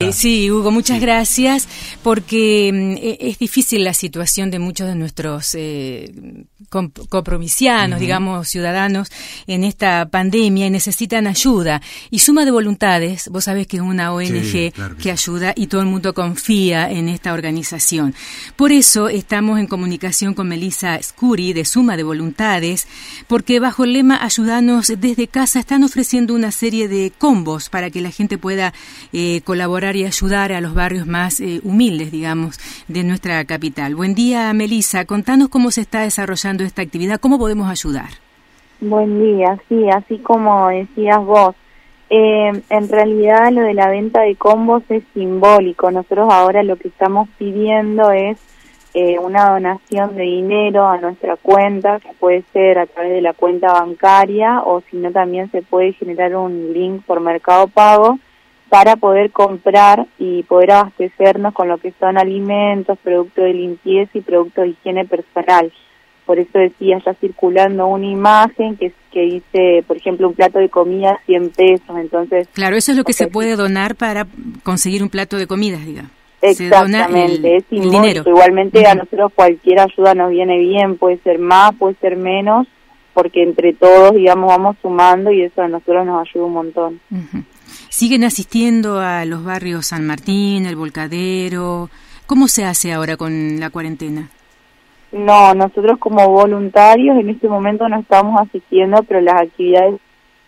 Sí, Hugo, muchas gracias, porque es difícil la situación de muchos de nuestros compromisianos, digamos, ciudadanos en esta pandemia y necesitan ayuda. Y Suma de Voluntades, vos sabés que es una ONG que ayuda y todo el mundo confía en esta organización. Por eso estamos en comunicación con Melissa Scuri de Suma de Voluntades, porque bajo el lema Ayudanos desde casa están ofreciendo una serie de combos para que la gente pueda colaborar y ayudar a los barrios más humildes, digamos, de nuestra capital. Buen día, Melissa. Contanos cómo se está desarrollando esta actividad, cómo podemos ayudar. Buen día, sí, así como decías vos. En realidad lo de la venta de combos es simbólico. Nosotros ahora lo que estamos pidiendo es una donación de dinero a nuestra cuenta, que puede ser a través de la cuenta bancaria o si no también se puede generar un link por Mercado Pago para poder comprar y poder abastecernos con lo que son alimentos, productos de limpieza y productos de higiene personal. Por eso decía, está circulando una imagen que dice, por ejemplo, un plato de comida 100 pesos. Entonces, claro, eso es lo que se puede donar para conseguir un plato de comida, digamos. Exactamente, es el dinero. Igualmente a nosotros cualquier ayuda nos viene bien, puede ser más, puede ser menos, porque entre todos, digamos, vamos sumando y eso a nosotros nos ayuda un montón. ¿Siguen asistiendo a los barrios San Martín, El Volcadero? ¿Cómo se hace ahora con la cuarentena? No, nosotros como voluntarios en este momento no estamos asistiendo, pero las actividades...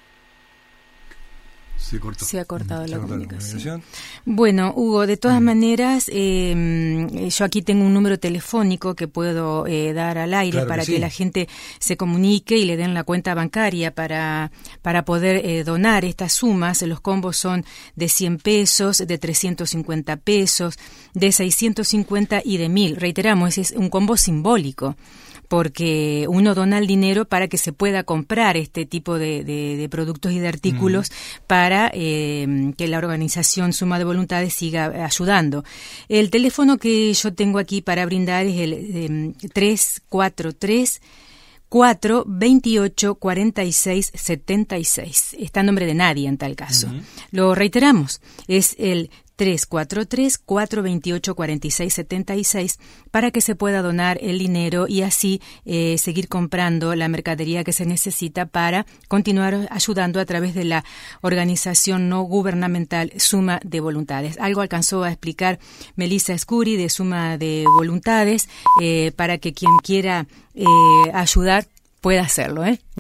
Se ha cortado la comunicación. Bueno, Hugo, de todas maneras, yo aquí tengo un número telefónico que puedo dar al aire para que la gente se comunique y le den la cuenta bancaria para poder donar estas sumas. Los combos son de 100 pesos, de 350 pesos, de 650 y de 1.000. Reiteramos, es un combo simbólico, porque uno dona el dinero para que se pueda comprar este tipo de productos y de artículos para que la organización Suma de Voluntades siga ayudando. El teléfono que yo tengo aquí para brindar es el 343 428 46 76. Está en nombre de nadie en tal caso. Lo reiteramos, es el 343-428-4676 para que se pueda donar el dinero y así seguir comprando la mercadería que se necesita para continuar ayudando a través de la organización no gubernamental Suma de Voluntades. Algo alcanzó a explicar Melissa Scuri de Suma de Voluntades para que quien quiera ayudar pueda hacerlo,